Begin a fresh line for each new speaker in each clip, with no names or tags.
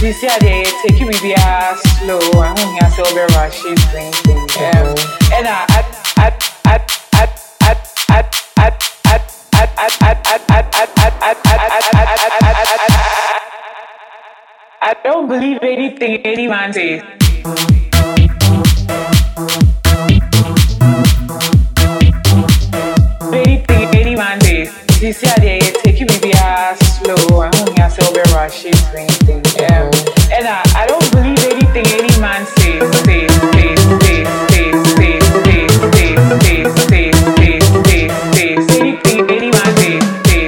see how they take you with your slow. I want you to say over rushing things. And I don't believe anything anyone says. Anything anyone says. You see how they take you with your slow. I want you to say over rushing things. And I don't believe anything any man says. Anything anyone says.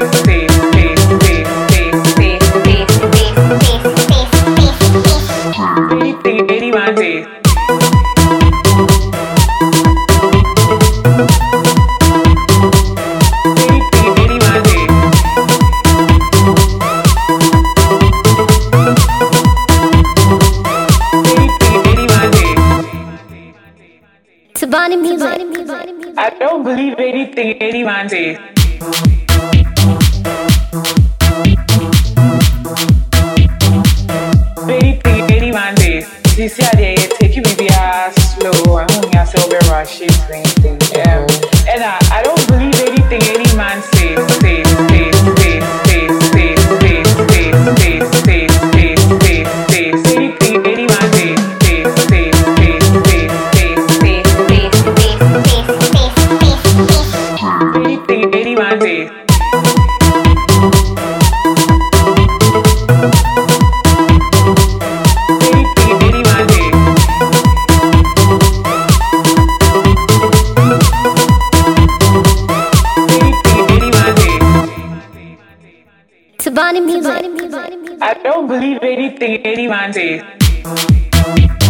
Anything anyone says.
Tabani music.
I don't believe anything anyone says. Anything anyone says. You see how they take you with your slow. I want you to say over rushing things. And I don't believe anything any man says. Anything anyone says. Anything anyone says. Anything anyone says. Anything anyone says.
Tabani music.
I don't believe anything anyone says.